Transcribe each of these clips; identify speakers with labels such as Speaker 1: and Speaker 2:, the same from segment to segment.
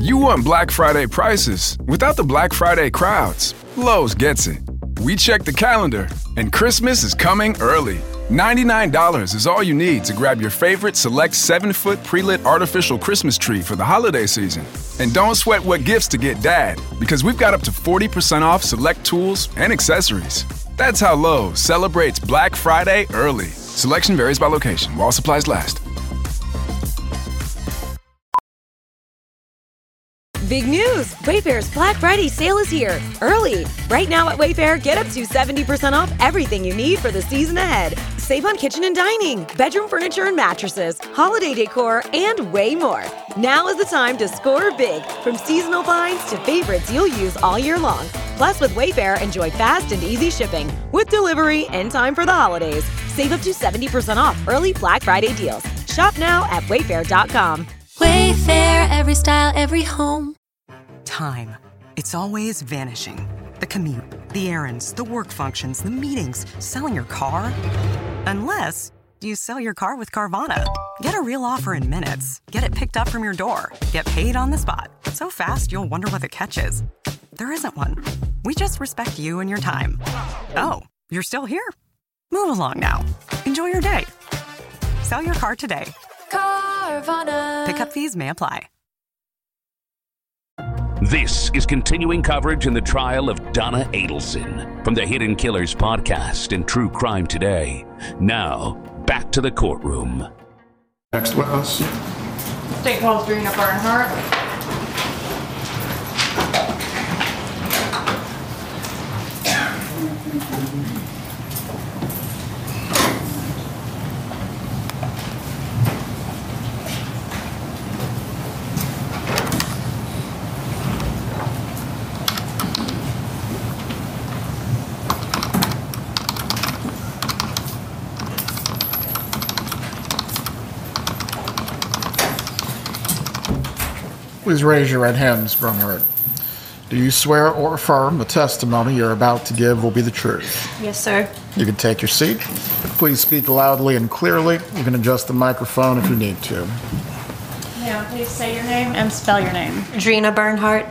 Speaker 1: You want Black Friday prices without the Black Friday crowds. Lowe's gets it. We check the calendar, and Christmas is coming early. $99 is all you need to grab your favorite select 7-foot pre-lit artificial Christmas tree for the holiday season. And don't sweat what gifts to get Dad, because we've got up to 40% off select tools and accessories. That's how Lowe's celebrates Black Friday early. Selection varies by location, while supplies last.
Speaker 2: Big news! Wayfair's Black Friday sale is here, early. Right now at Wayfair, get up to 70% off everything you need for the season ahead. Save on kitchen and dining, bedroom furniture and mattresses, holiday decor, and way more. Now is the time to score big, from seasonal finds to favorites you'll use all year long. Plus, with Wayfair, enjoy fast and easy shipping, with delivery in time for the holidays. Save up to 70% off early Black Friday deals. Shop now at wayfair.com.
Speaker 3: Wayfair, every style, every home.
Speaker 4: Time. It's always vanishing. The commute, the errands, the work functions, the meetings, selling your car. Unless you sell your car with Carvana. Get a real offer in minutes. Get it picked up from your door. Get paid on the spot. So fast, you'll wonder what the catch is. There isn't one. We just respect you and your time. Oh, you're still here? Move along now. Enjoy your day. Sell your car today.
Speaker 3: Carvana.
Speaker 4: Pickup fees may apply.
Speaker 5: This is continuing coverage in the trial of Donna Adelson from the Hidden Killers podcast and True Crime Today. Now, back to the courtroom.
Speaker 6: Next witness.
Speaker 7: State calls Drina Bernhardt.
Speaker 6: Please raise your right hand, Ms. Bernhardt. Do you swear or affirm the testimony you're about to give will be the truth?
Speaker 8: Yes, sir.
Speaker 6: You can take your seat. Please speak loudly and clearly. You can adjust the microphone if you need to.
Speaker 7: Ma'am, please say your name and spell your name.
Speaker 8: Drina Bernhardt,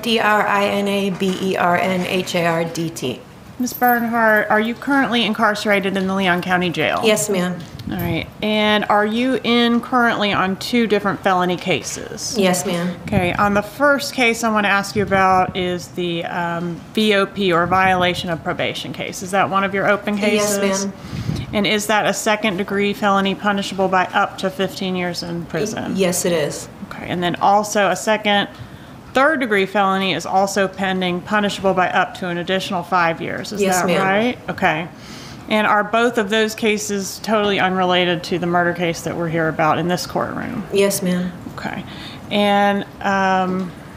Speaker 8: DrinaBernhardt.
Speaker 7: Ms. Bernhardt, are you currently incarcerated in the Leon County Jail?
Speaker 8: Yes, ma'am.
Speaker 7: All right. And are you in currently on 2 different felony cases?
Speaker 8: Yes, ma'am.
Speaker 7: Okay. On the first case I want to ask you about is the VOP, or violation of probation case. Is that one of your open cases?
Speaker 8: Yes, ma'am.
Speaker 7: And is that a second-degree felony punishable by up to 15 years in prison?
Speaker 8: Yes, it is.
Speaker 7: Okay. And then also a third-degree felony is also pending, punishable by up to an additional 5 years. Is
Speaker 8: Yes,
Speaker 7: that
Speaker 8: ma'am.
Speaker 7: right? Okay. And are both of those cases totally unrelated to the murder case that we're here about in this courtroom?
Speaker 8: Yes, ma'am.
Speaker 7: Okay. And I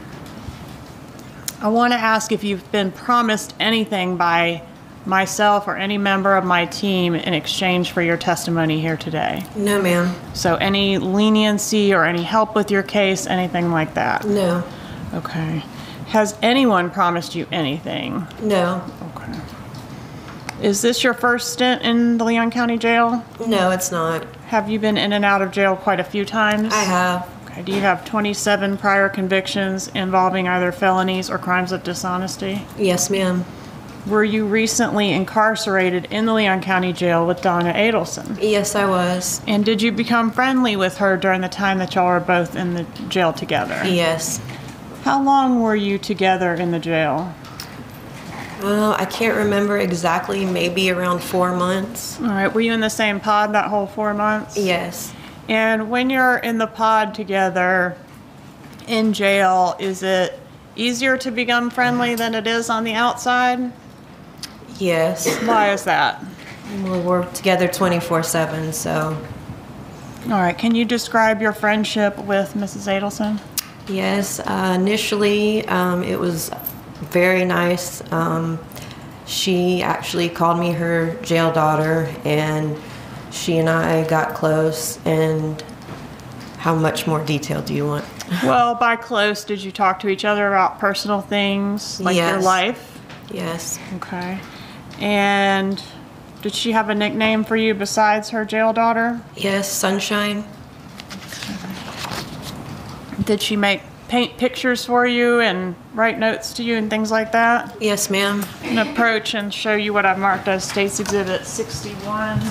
Speaker 7: want to ask if you've been promised anything by myself or any member of my team in exchange for your testimony here today.
Speaker 8: No, ma'am.
Speaker 7: So any leniency or any help with your case, anything like that?
Speaker 8: No.
Speaker 7: Okay. Has anyone promised you anything?
Speaker 8: No.
Speaker 7: Okay. Is this your first stint in the Leon County Jail?
Speaker 8: No, it's not.
Speaker 7: Have you been in and out of jail quite a few times?
Speaker 8: I have.
Speaker 7: Okay. Do you have 27 prior convictions involving either felonies or crimes of dishonesty?
Speaker 8: Yes, ma'am.
Speaker 7: Were you recently incarcerated in the Leon County Jail with Donna Adelson?
Speaker 8: Yes, I was.
Speaker 7: And did you become friendly with her during the time that y'all were both in the jail together?
Speaker 8: Yes.
Speaker 7: How long were you together in the jail?
Speaker 8: Well, I can't remember exactly, maybe around 4 months.
Speaker 7: All right. Were you in the same pod that whole 4 months?
Speaker 8: Yes.
Speaker 7: And when you're in the pod together in jail, is it easier to become friendly than it is on the outside?
Speaker 8: Yes.
Speaker 7: Why is that?
Speaker 8: Well, we're together 24/7, so.
Speaker 7: All right. Can you describe your friendship with Mrs. Adelson?
Speaker 8: Yes. Initially, it was very nice. She actually called me her jail daughter, and she and I got close. And how much more detail do you want?
Speaker 7: Well, by close, did you talk to each other about personal things, like your
Speaker 8: Yes.
Speaker 7: life?
Speaker 8: Yes.
Speaker 7: Okay. And did she have a nickname for you besides her jail daughter?
Speaker 8: Yes, Sunshine.
Speaker 7: Did she make paint pictures for you and write notes to you and things like that?
Speaker 8: Yes, ma'am.
Speaker 7: I'm going to approach and show you what I've marked as State's Exhibit 61.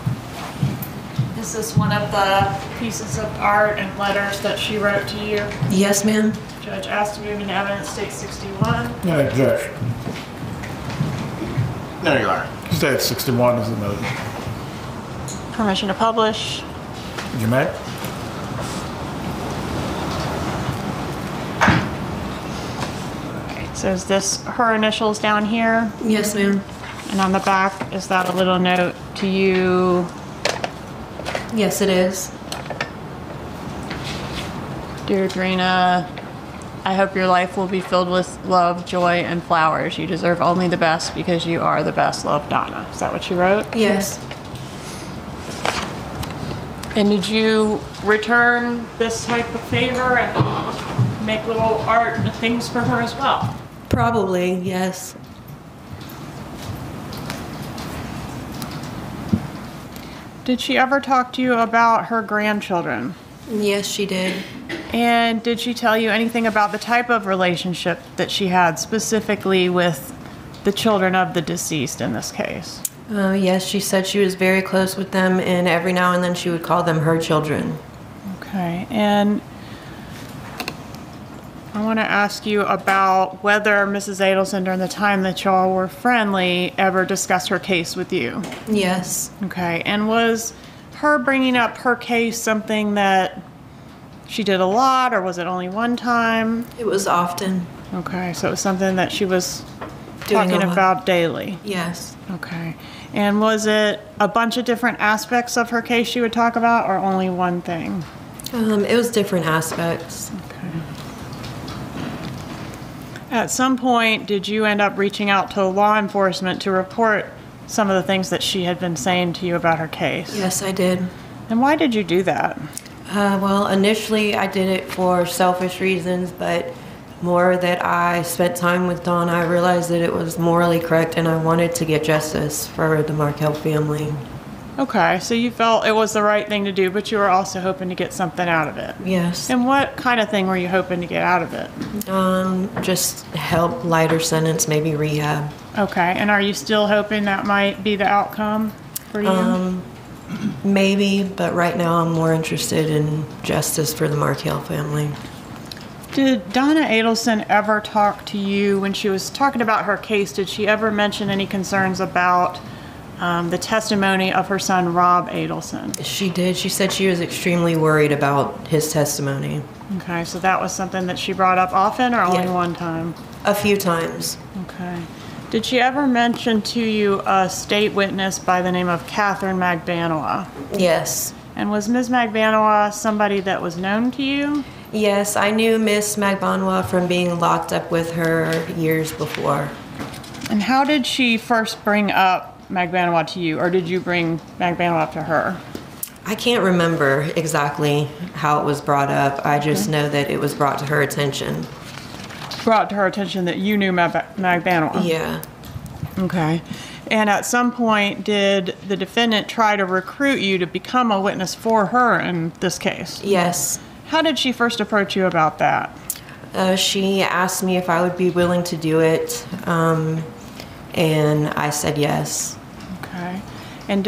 Speaker 7: Is this one of the pieces of art and letters that she wrote to you?
Speaker 8: Yes, ma'am.
Speaker 7: Judge asked to move into evidence, State 61.
Speaker 6: No objection.
Speaker 9: No, Your Honor.
Speaker 6: State 61 is the note.
Speaker 7: Permission to publish.
Speaker 6: You may.
Speaker 7: So is this her initials down here?
Speaker 8: Yes, ma'am.
Speaker 7: And on the back, is that a little note to you?
Speaker 8: Yes, it is.
Speaker 7: Dear Adrena, I hope your life will be filled with love, joy, and flowers. You deserve only the best because you are the best. Love, Donna. Is that what you wrote?
Speaker 8: Yes.
Speaker 7: And did you return this type of favor and make little art and things for her as well?
Speaker 8: Probably, yes.
Speaker 7: Did she ever talk to you about her grandchildren?
Speaker 8: Yes, she did.
Speaker 7: And did she tell you anything about the type of relationship that she had specifically with the children of the deceased in this case?
Speaker 8: Yes, she said she was very close with them, and every now and then she would call them her children.
Speaker 7: Okay, and I want to ask you about whether Mrs. Adelson, during the time that y'all were friendly, ever discussed her case with you.
Speaker 8: Yes.
Speaker 7: Okay, and was her bringing up her case something that she did a lot, or was it only one time?
Speaker 8: It was often.
Speaker 7: Okay, so it was something that she was
Speaker 8: Doing
Speaker 7: talking
Speaker 8: a lot.
Speaker 7: about daily.
Speaker 8: Yes.
Speaker 7: Okay, and was it a bunch of different aspects of her case she would talk about, or only one thing?
Speaker 8: It was different aspects.
Speaker 7: Okay. At some point, did you end up reaching out to law enforcement to report some of the things that she had been saying to you about her case?
Speaker 8: Yes, I did.
Speaker 7: And why did you do that?
Speaker 8: Well, initially I did it for selfish reasons, but more that I spent time with Dawn, I realized that it was morally correct and I wanted to get justice for the Markel family.
Speaker 7: Okay, so you felt it was the right thing to do, but you were also hoping to get something out of it.
Speaker 8: Yes.
Speaker 7: And what kind of thing were you hoping to get out of it?
Speaker 8: Just help, lighter sentence, maybe rehab.
Speaker 7: Okay, and are you still hoping that might be the outcome for you?
Speaker 8: Maybe, but right now I'm more interested in justice for the Markel family.
Speaker 7: Did Donna Adelson ever talk to you when she was talking about her case? Did she ever mention any concerns about the testimony of her son, Rob Adelson?
Speaker 8: She did. She said she was extremely worried about his testimony.
Speaker 7: Okay, so that was something that she brought up often or only
Speaker 8: Yeah.
Speaker 7: one time?
Speaker 8: A few times.
Speaker 7: Okay. Did she ever mention to you a state witness by the name of Catherine Magbanua?
Speaker 8: Yes.
Speaker 7: And was Ms. Magbanua somebody that was known to you?
Speaker 8: Yes, I knew Miss Magbanua from being locked up with her years before.
Speaker 7: And how did she first bring up Magbanua to you, or did you bring Magbanua up to her?
Speaker 8: I can't remember exactly how it was brought up. I just know that it was brought to her attention.
Speaker 7: Brought to her attention that you knew Magbanua?
Speaker 8: Yeah.
Speaker 7: Okay. And at some point, did the defendant try to recruit you to become a witness for her in this case?
Speaker 8: Yes.
Speaker 7: How did she first approach you about that?
Speaker 8: She asked me if I would be willing to do it, and I said yes.
Speaker 7: Okay. And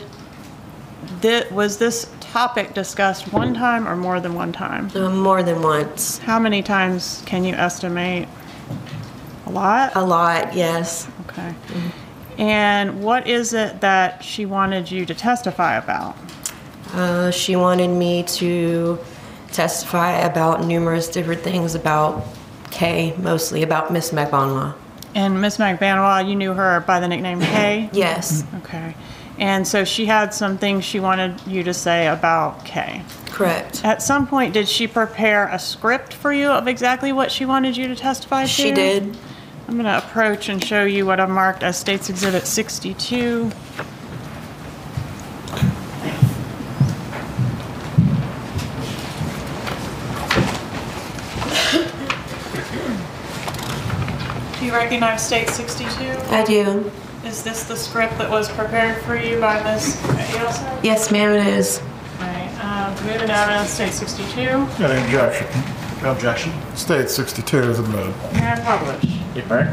Speaker 7: was this topic discussed one time or more than one time?
Speaker 8: More than once.
Speaker 7: How many times can you estimate? A lot?
Speaker 8: A lot, yes.
Speaker 7: Okay. And what is it that she wanted you to testify about?
Speaker 8: She wanted me to testify about numerous different things about Kay, mostly about Miss Magbanua.
Speaker 7: And Miss Magbanua, you knew her by the nickname Kay?
Speaker 8: Yes.
Speaker 7: Okay. And so she had some things she wanted you to say about Kay.
Speaker 8: Correct.
Speaker 7: At some point, did she prepare a script for you of exactly what she wanted you to testify to?
Speaker 8: She did.
Speaker 7: I'm going to approach and show you what I've marked as State's Exhibit 62. Do you recognize State 62?
Speaker 8: I do.
Speaker 7: Is this the script that was prepared for you by Ms. Adelson?
Speaker 8: Yes, ma'am, it is.
Speaker 7: Okay. Moving evidence, State 62.
Speaker 6: Any objection?
Speaker 9: No objection.
Speaker 6: State 62 is admitted.
Speaker 7: And publish.
Speaker 9: Keep right.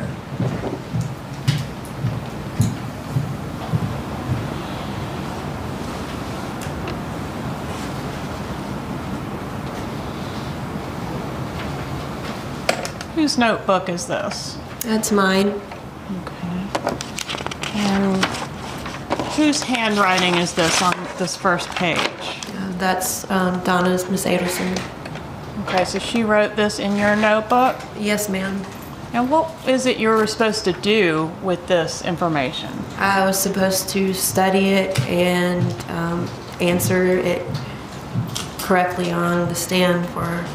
Speaker 7: Whose notebook is this?
Speaker 8: That's mine.
Speaker 7: Okay. And whose handwriting is this on this first page?
Speaker 8: That's Donna's, Miss Adelson.
Speaker 7: Okay, so she wrote this in your notebook?
Speaker 8: Yes, ma'am.
Speaker 7: And what is it you were supposed to do with this information?
Speaker 8: I was supposed to study it and answer it correctly on the stand for her.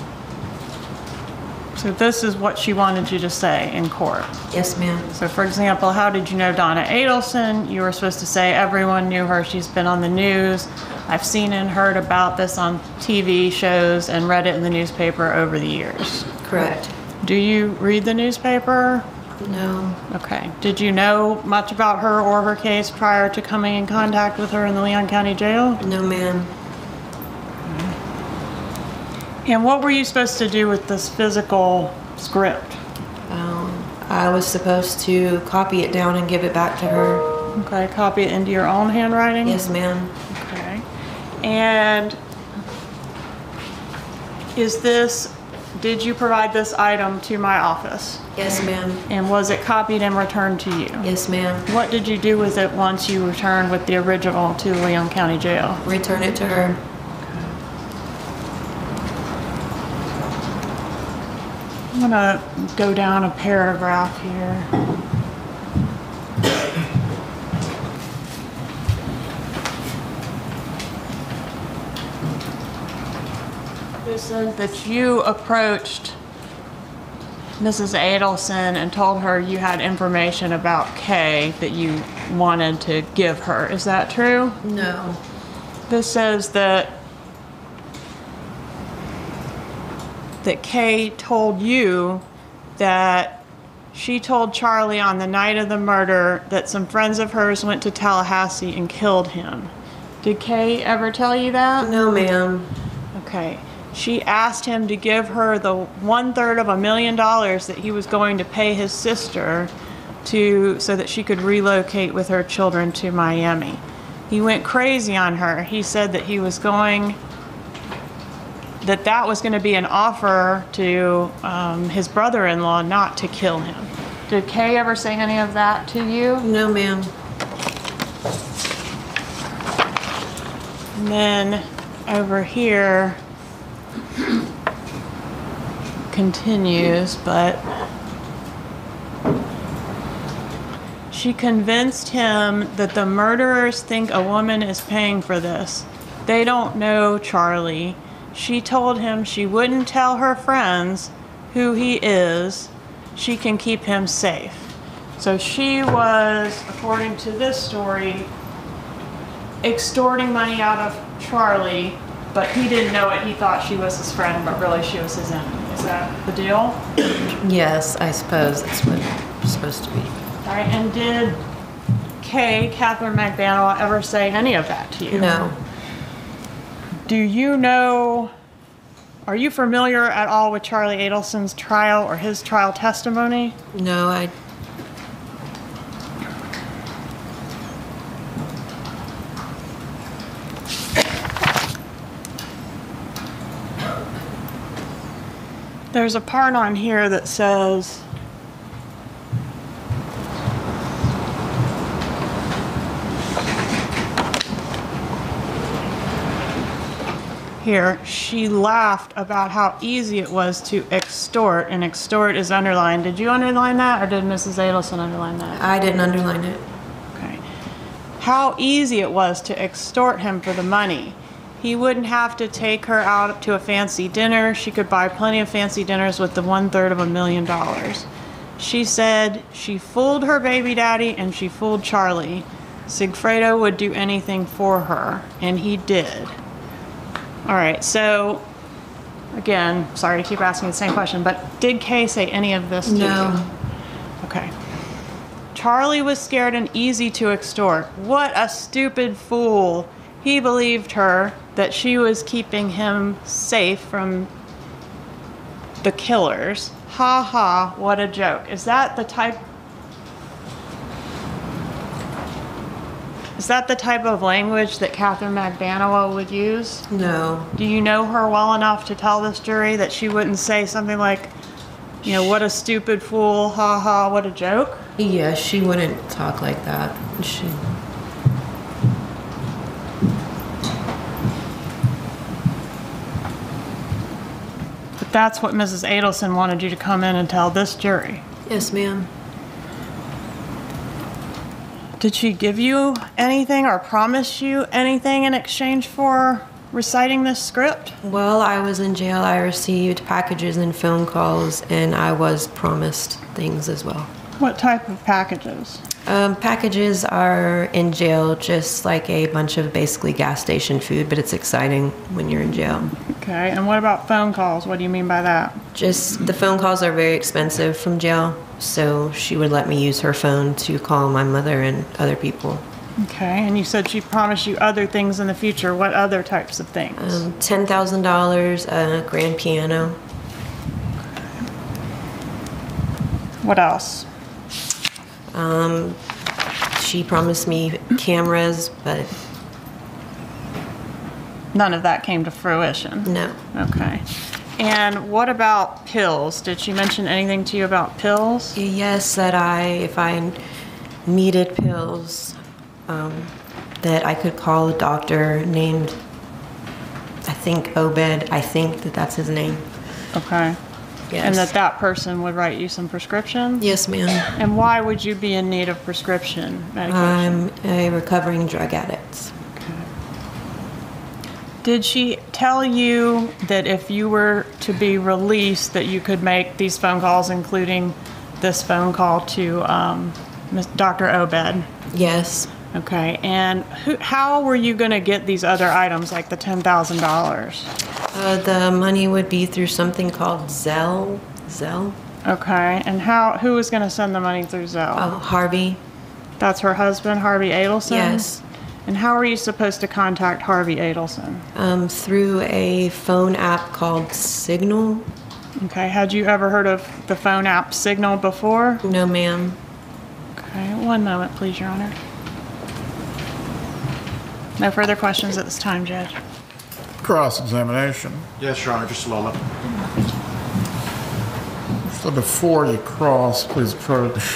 Speaker 7: So this is what she wanted you to say in court?
Speaker 8: Yes, ma'am.
Speaker 7: So for example, how did you know Donna Adelson? You were supposed to say everyone knew her. She's been on the news. I've seen and heard about this on TV shows and read it in the newspaper over the years.
Speaker 8: Correct.
Speaker 7: Do you read the newspaper?
Speaker 8: No.
Speaker 7: Okay. Did you know much about her or her case prior to coming in contact with her in the Leon County Jail?
Speaker 8: No, ma'am.
Speaker 7: And what were you supposed to do with this physical script?
Speaker 8: I was supposed to copy it down and give it back to her.
Speaker 7: Okay, copy it into your own handwriting?
Speaker 8: Yes, ma'am.
Speaker 7: Okay. And did you provide this item to my office?
Speaker 8: Yes, ma'am.
Speaker 7: And was it copied and returned to you?
Speaker 8: Yes, ma'am.
Speaker 7: What did you do with it once you returned with the original to Leon County Jail?
Speaker 8: Return it to her.
Speaker 7: I'm gonna go down a paragraph here. This says that you approached Mrs. Adelson and told her you had information about Kay that you wanted to give her. Is that true?
Speaker 8: No.
Speaker 7: This says that Kay told you that she told Charlie on the night of the murder that some friends of hers went to Tallahassee and killed him. Did Kay ever tell you that?
Speaker 8: No, ma'am.
Speaker 7: Okay. She asked him to give her the 1/3 of $1 million that he was going to pay his sister so that she could relocate with her children to Miami. He went crazy on her. He said that that was going to be an offer to his brother-in-law not to kill him. Did Kay ever say any of that to you?
Speaker 8: No, ma'am.
Speaker 7: And then over here continues, but she convinced him that the murderers think a woman is paying for this. They don't know Charlie. She told him she wouldn't tell her friends who he is. She can keep him safe. So she was, according to this story, extorting money out of Charlie, but he didn't know it. He thought she was his friend, but really she was his enemy. Is that the deal?
Speaker 8: Yes, I suppose that's what it's supposed to be.
Speaker 7: All right, and did Catherine McDaniel, ever say any of that to you?
Speaker 8: No.
Speaker 7: Do you know, are you familiar at all with Charlie Adelson's trial or his trial testimony?
Speaker 8: No,
Speaker 7: There's a part on here that says, here, she laughed about how easy it was to extort, and extort is underlined. Did you underline that, or did Mrs. Adelson underline that?
Speaker 8: I didn't underline it.
Speaker 7: Okay. How easy it was to extort him for the money. He wouldn't have to take her out to a fancy dinner. She could buy plenty of fancy dinners with the 1/3 of $1 million. She said she fooled her baby daddy and she fooled Charlie. Sigfredo would do anything for her, and he did. All right, so again, sorry to keep asking the same question, but did Kay say any of this to you?
Speaker 8: No.
Speaker 7: Okay. Charlie was scared and easy to extort. What a stupid fool. He believed her that she was keeping him safe from the killers. Ha ha, what a joke. Is that the type of language that Catherine Magbanua would use?
Speaker 8: No.
Speaker 7: Do you know her well enough to tell this jury that she wouldn't say something like, what a stupid fool, ha ha, what a joke?
Speaker 8: Yeah, she wouldn't talk like that.
Speaker 7: But that's what Mrs. Adelson wanted you to come in and tell this jury.
Speaker 8: Yes, ma'am.
Speaker 7: Did she give you anything or promise you anything in exchange for reciting this script?
Speaker 8: Well, I was in jail. I received packages and phone calls, and I was promised things as well.
Speaker 7: What type of packages?
Speaker 8: Packages are in jail just like a bunch of basically gas station food, but it's exciting when you're in jail.
Speaker 7: Okay, and what about phone calls? What do you mean by that?
Speaker 8: Just the phone calls are very expensive from jail, so she would let me use her phone to call my mother and other people.
Speaker 7: Okay, and you said she promised you other things in the future. What other types of things?
Speaker 8: $10,000, a grand piano.
Speaker 7: What else?
Speaker 8: She promised me cameras, but
Speaker 7: none of that came to fruition?
Speaker 8: No.
Speaker 7: Okay. And what about pills? Did she mention anything to you about pills?
Speaker 8: Yes, that if I needed pills, that I could call a doctor named, I think, Obed. I think that's his name.
Speaker 7: Okay.
Speaker 8: Yes.
Speaker 7: And that person would write you some prescriptions?
Speaker 8: Yes, ma'am.
Speaker 7: And why would you be in need of prescription medication?
Speaker 8: I'm a recovering drug addict.
Speaker 7: Okay. Did she tell you that if you were to be released that you could make these phone calls, including this phone call to Dr. Obed?
Speaker 8: Yes.
Speaker 7: Okay. And how were you going to get these other items, like the $10,000?
Speaker 8: The money would be through something called Zelle.
Speaker 7: Okay. And who was going to send the money through Zelle?
Speaker 8: Oh, Harvey.
Speaker 7: That's her husband, Harvey Adelson?
Speaker 8: Yes.
Speaker 7: And how are you supposed to contact Harvey Adelson?
Speaker 8: Through a phone app called Signal.
Speaker 7: Okay. Had you ever heard of the phone app Signal before?
Speaker 8: No, ma'am.
Speaker 7: Okay. One moment, please, Your Honor. No further questions at this time, Judge.
Speaker 6: Cross-examination.
Speaker 9: Yes, Your Honor, just a moment.
Speaker 6: So before you cross, please approach.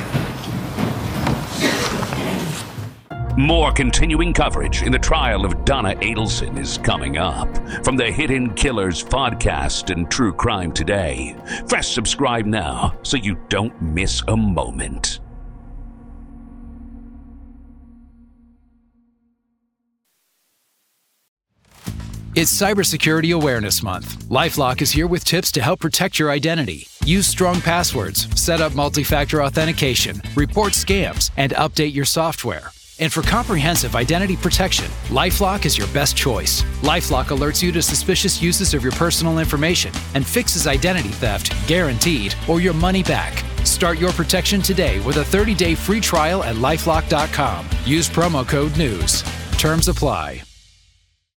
Speaker 5: More continuing coverage in the trial of Donna Adelson is coming up from the Hidden Killers podcast and True Crime Today. Press subscribe now so you don't miss a moment.
Speaker 10: It's Cybersecurity Awareness Month. LifeLock is here with tips to help protect your identity. Use strong passwords, set up multi-factor authentication, report scams, and update your software. And for comprehensive identity protection, LifeLock is your best choice. LifeLock alerts you to suspicious uses of your personal information and fixes identity theft, guaranteed, or your money back. Start your protection today with a 30-day free trial at LifeLock.com. Use promo code NEWS. Terms apply.